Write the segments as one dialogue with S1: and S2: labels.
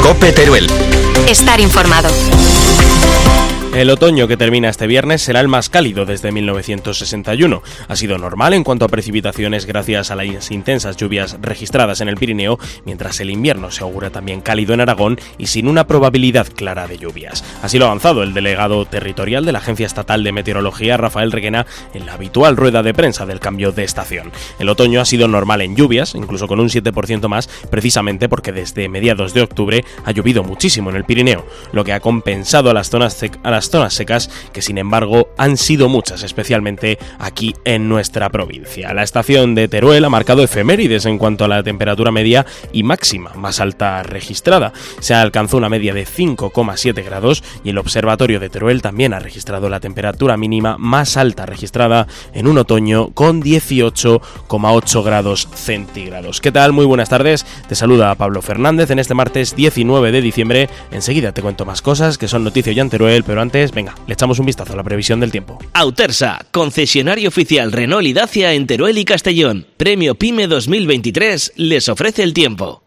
S1: COPE Teruel.
S2: Estar informado.
S3: El otoño que termina este viernes será el más cálido desde 1961. Ha sido normal en cuanto a precipitaciones gracias a las intensas lluvias registradas en el Pirineo, mientras el invierno se augura también cálido en Aragón y sin una probabilidad clara de lluvias. Así lo ha avanzado el delegado territorial de la Agencia Estatal de Meteorología, Rafael Requena, en la habitual rueda de prensa del cambio de estación. El otoño ha sido normal en lluvias, incluso con un 7% más, precisamente porque desde mediados de octubre ha llovido muchísimo en el Pirineo, lo que ha compensado a las zonas secas, que sin embargo han sido muchas, especialmente aquí en nuestra provincia. La estación de Teruel ha marcado efemérides en cuanto a la temperatura media y máxima más alta registrada. Se alcanzó una media de 5,7 grados y el observatorio de Teruel también ha registrado la temperatura mínima más alta registrada en un otoño con 18,8 grados centígrados. ¿Qué tal? Muy buenas tardes. Te saluda Pablo Fernández en este martes 19 de diciembre. Enseguida te cuento más cosas que son noticia ya en Teruel, pero antes, venga, le echamos un vistazo a la previsión del tiempo.
S4: Autersa, concesionario oficial Renault y Dacia en Teruel y Castellón. Premio PYME 2023 les ofrece el tiempo.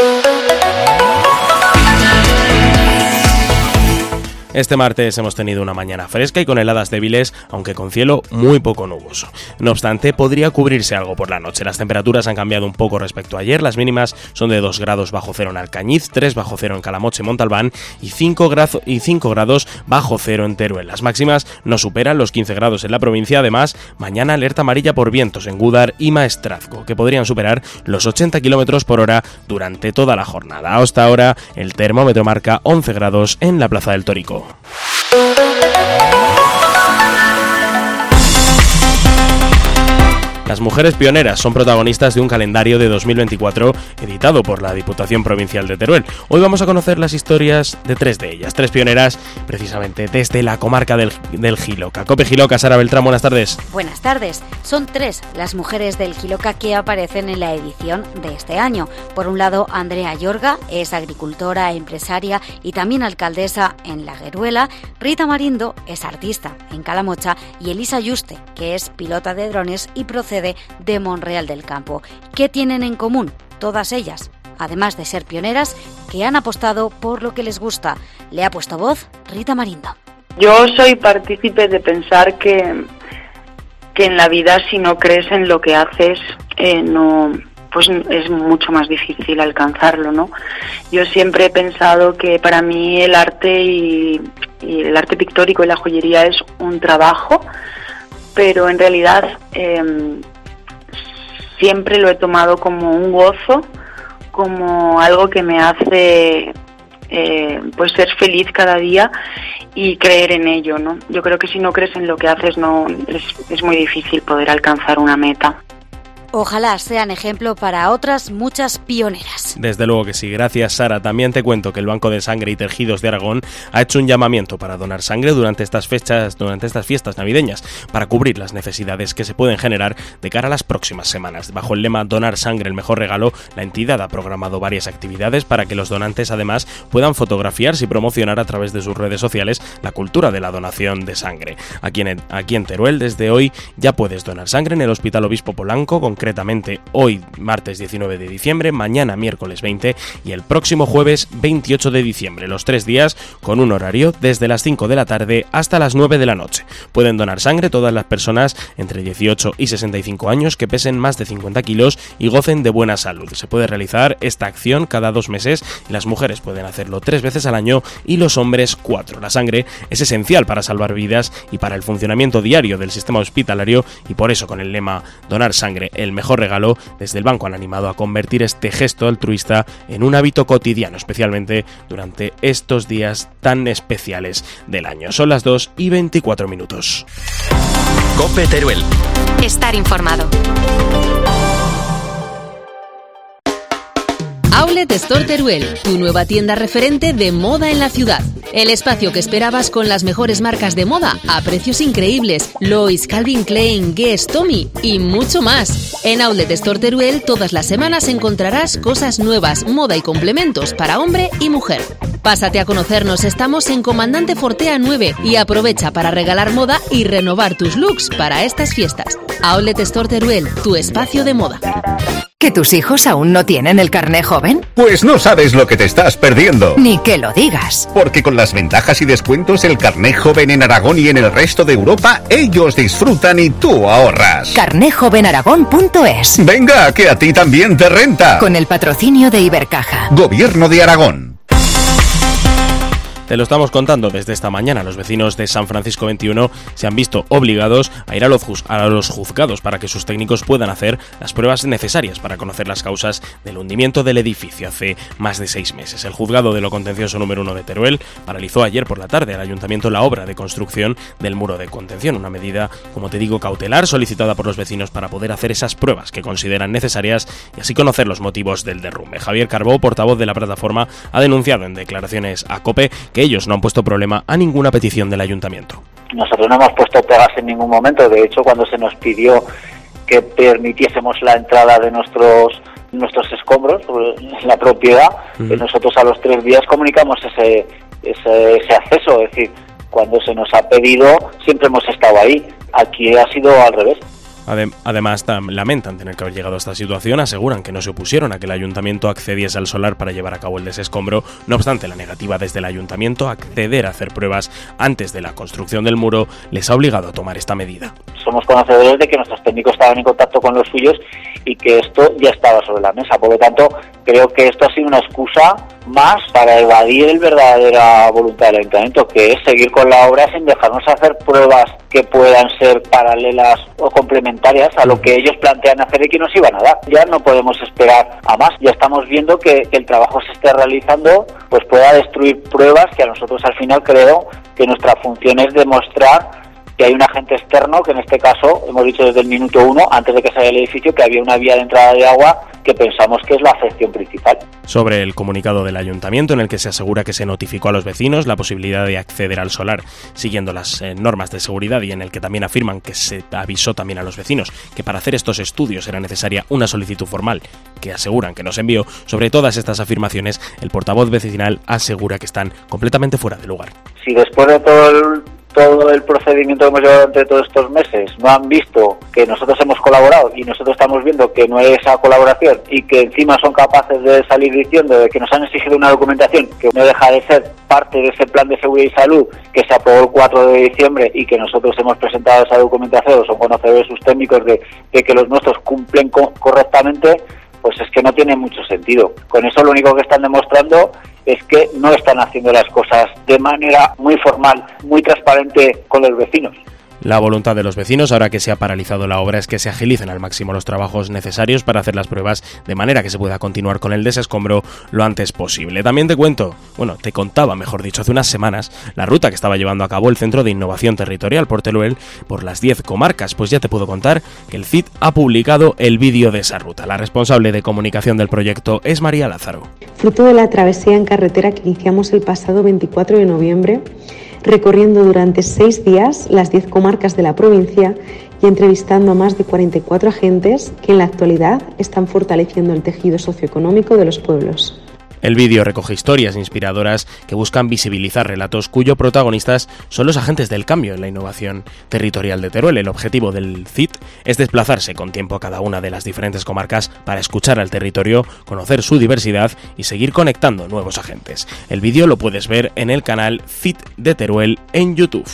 S3: Este martes hemos tenido una mañana fresca y con heladas débiles, aunque con cielo muy poco nuboso. No obstante, podría cubrirse algo por la noche. Las temperaturas han cambiado un poco respecto a ayer. Las mínimas son de 2 grados bajo cero en Alcañiz, 3 bajo cero en Calamoche y Montalbán y 5 grados bajo cero en Teruel. Las máximas no superan los 15 grados en la provincia. Además, mañana alerta amarilla por vientos en Gúdar y Maestrazgo, que podrían superar los 80 km por hora durante toda la jornada. Hasta ahora, el termómetro marca 11 grados en la Plaza del Torico. Las mujeres pioneras son protagonistas de un calendario de 2024 editado por la Diputación Provincial de Teruel. Hoy vamos a conocer las historias de 3 de ellas, 3 pioneras precisamente desde la comarca del Jiloca. COPE Jiloca, Sara Beltrán, buenas tardes.
S5: Buenas tardes. Son 3 las mujeres del Jiloca que aparecen en la edición de este año. Por un lado, Andrea Yorga es agricultora, empresaria y también alcaldesa en La Gueruela. Rita Marindo es artista en Calamocha y Elisa Yuste, que es pilota de drones y procede de Monreal del Campo. ¿Qué tienen en común todas ellas? Además de ser pioneras, que han apostado por lo que les gusta. Le ha puesto voz Rita Marindo.
S6: Yo soy partícipe de pensar que en la vida, si no crees en lo que haces, pues es mucho más difícil alcanzarlo, ¿no? Yo siempre he pensado que para mí el arte y el arte pictórico y la joyería es un trabajo, pero en realidad siempre lo he tomado como un gozo, como algo que me hace pues ser feliz cada día y creer en ello, ¿no? Yo creo que si no crees en lo que haces es muy difícil poder alcanzar una meta.
S5: Ojalá sean ejemplo para otras muchas pioneras.
S3: Desde luego que sí. Gracias, Sara. También te cuento que el Banco de Sangre y Tejidos de Aragón ha hecho un llamamiento para donar sangre durante estas fiestas navideñas, para cubrir las necesidades que se pueden generar de cara a las próximas semanas. Bajo el lema Donar sangre, el mejor regalo, la entidad ha programado varias actividades para que los donantes además puedan fotografiarse y promocionar a través de sus redes sociales la cultura de la donación de sangre. Aquí en Teruel, desde hoy, ya puedes donar sangre en el Hospital Obispo Polanco, concretamente hoy martes 19 de diciembre, mañana miércoles 20 y el próximo jueves 28 de diciembre, los 3 días con un horario desde las 5 de la tarde hasta las 9 de la noche. Pueden donar sangre todas las personas entre 18 y 65 años que pesen más de 50 kilos y gocen de buena salud. Se puede realizar esta acción cada 2 meses y las mujeres pueden hacerlo 3 veces al año y los hombres 4. La sangre es esencial para salvar vidas y para el funcionamiento diario del sistema hospitalario y por eso con el lema Donar sangre, el mejor regalo, desde el banco han animado a convertir este gesto altruista en un hábito cotidiano, especialmente durante estos días tan especiales del año. Son las 2:24.
S1: COPE Teruel.
S2: Estar informado.
S7: Outlet Store Teruel, tu nueva tienda referente de moda en la ciudad. El espacio que esperabas con las mejores marcas de moda a precios increíbles. Lois, Calvin Klein, Guess, Tommy y mucho más. En Outlet Store Teruel todas las semanas encontrarás cosas nuevas, moda y complementos para hombre y mujer. Pásate a conocernos, estamos en Comandante Fortea 9 y aprovecha para regalar moda y renovar tus looks para estas fiestas. Outlet Store Teruel, tu espacio de moda.
S8: ¿Que tus hijos aún no tienen el carné joven?
S9: Pues no sabes lo que te estás perdiendo.
S8: Ni que lo digas.
S9: Porque con las ventajas y descuentos el carné joven en Aragón y en el resto de Europa, ellos disfrutan y tú ahorras.
S8: Carnéjovenaragón.es.
S9: Venga, que a ti también te renta.
S8: Con el patrocinio de Ibercaja.
S9: Gobierno de Aragón.
S3: Te lo estamos contando desde esta mañana. Los vecinos de San Francisco 21 se han visto obligados a ir a los juzgados para que sus técnicos puedan hacer las pruebas necesarias para conocer las causas del hundimiento del edificio hace más de 6 meses. El juzgado de lo contencioso número 1 de Teruel paralizó ayer por la tarde al ayuntamiento la obra de construcción del muro de contención, una medida, como te digo, cautelar solicitada por los vecinos para poder hacer esas pruebas que consideran necesarias y así conocer los motivos del derrumbe. Javier Carbó, portavoz de la plataforma, ha denunciado en declaraciones a COPE que ellos no han puesto problema a ninguna petición del ayuntamiento.
S10: Nosotros no hemos puesto pegas en ningún momento. De hecho, cuando se nos pidió que permitiésemos la entrada de nuestros escombros en la propiedad, nosotros a los 3 días comunicamos ese acceso. Es decir, cuando se nos ha pedido siempre hemos estado ahí. Aquí ha sido al revés.
S3: Además, lamentan tener que haber llegado a esta situación, aseguran que no se opusieron a que el ayuntamiento accediese al solar para llevar a cabo el desescombro. No obstante, la negativa desde el ayuntamiento a acceder a hacer pruebas antes de la construcción del muro les ha obligado a tomar esta medida.
S10: Somos conocedores de que nuestros técnicos estaban en contacto con los suyos y que esto ya estaba sobre la mesa. Por lo tanto, creo que esto ha sido una excusa más para evadir la verdadera voluntad del ayuntamiento, que es seguir con la obra sin dejarnos hacer pruebas que puedan ser paralelas o complementarias a lo que ellos plantean hacer y que nos iban a dar. Ya no podemos esperar a más. Ya estamos viendo que el trabajo se esté realizando, pues pueda destruir pruebas que a nosotros al final creo que nuestra función es demostrar que hay un agente externo, que en este caso hemos dicho desde el minuto 1, antes de que salga el edificio, que había una vía de entrada de agua que pensamos que es la afección principal.
S3: Sobre el comunicado del ayuntamiento en el que se asegura que se notificó a los vecinos la posibilidad de acceder al solar siguiendo las normas de seguridad y en el que también afirman que se avisó también a los vecinos que para hacer estos estudios era necesaria una solicitud formal que aseguran que nos envió, sobre todas estas afirmaciones el portavoz vecinal asegura que están completamente fuera de lugar.
S10: Si después de todo el procedimiento que hemos llevado durante todos estos meses no han visto que nosotros hemos colaborado y nosotros estamos viendo que no hay esa colaboración y que encima son capaces de salir diciendo de que nos han exigido una documentación que no deja de ser parte de ese plan de seguridad y salud que se aprobó el 4 de diciembre y que nosotros hemos presentado esa documentación, son conocedores sus técnicos de que los nuestros cumplen correctamente, pues es que no tiene mucho sentido. Con eso lo único que están demostrando es que no están haciendo las cosas de manera muy formal, muy transparente con los vecinos.
S3: La voluntad de los vecinos, ahora que se ha paralizado la obra, es que se agilicen al máximo los trabajos necesarios para hacer las pruebas de manera que se pueda continuar con el desescombro lo antes posible. También te contaba, mejor dicho, hace unas semanas, la ruta que estaba llevando a cabo el Centro de Innovación Territorial por Teruel por las 10 comarcas. Pues ya te puedo contar que el CID ha publicado el vídeo de esa ruta. La responsable de comunicación del proyecto es María Lázaro.
S11: Fruto de la travesía en carretera que iniciamos el pasado 24 de noviembre, recorriendo durante 6 días las 10 comarcas de la provincia y entrevistando a más de 44 agentes que en la actualidad están fortaleciendo el tejido socioeconómico de los pueblos.
S3: El vídeo recoge historias inspiradoras que buscan visibilizar relatos cuyo protagonistas son los agentes del cambio en la innovación territorial de Teruel. El objetivo del CID es desplazarse con tiempo a cada una de las diferentes comarcas para escuchar al territorio, conocer su diversidad y seguir conectando nuevos agentes. El vídeo lo puedes ver en el canal CID de Teruel en YouTube.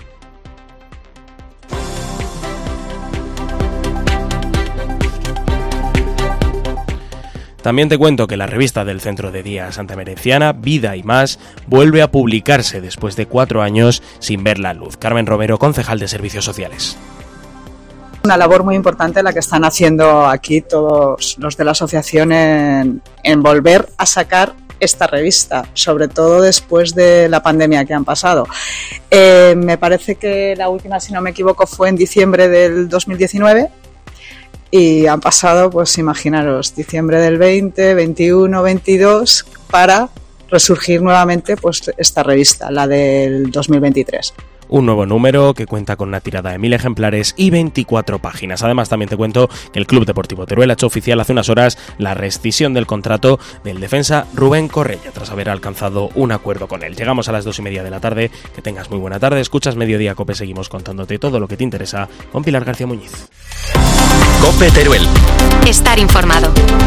S3: También te cuento que la revista del Centro de Día Santamereciana, Vida y Más, vuelve a publicarse después de 4 años sin ver la luz. Carmen Romero, concejal de Servicios Sociales.
S12: Una labor muy importante la que están haciendo aquí todos los de la asociación en volver a sacar esta revista, sobre todo después de la pandemia que han pasado. Me parece que la última, si no me equivoco, fue en diciembre del 2019. Y han pasado, pues imaginaros, diciembre del 20, 21, 22, para resurgir nuevamente pues esta revista, la del 2023.
S3: un nuevo número que cuenta con una tirada de 1000 ejemplares y 24 páginas. Además, también te cuento que el Club Deportivo Teruel ha hecho oficial hace unas horas la rescisión del contrato del defensa Rubén Correia, tras haber alcanzado un acuerdo con él. Llegamos a las 2:30 de la tarde. Que tengas muy buena tarde. Escuchas Mediodía Cope. Seguimos contándote todo lo que te interesa con Pilar García Muñiz.
S1: Cope Teruel.
S2: Estar informado.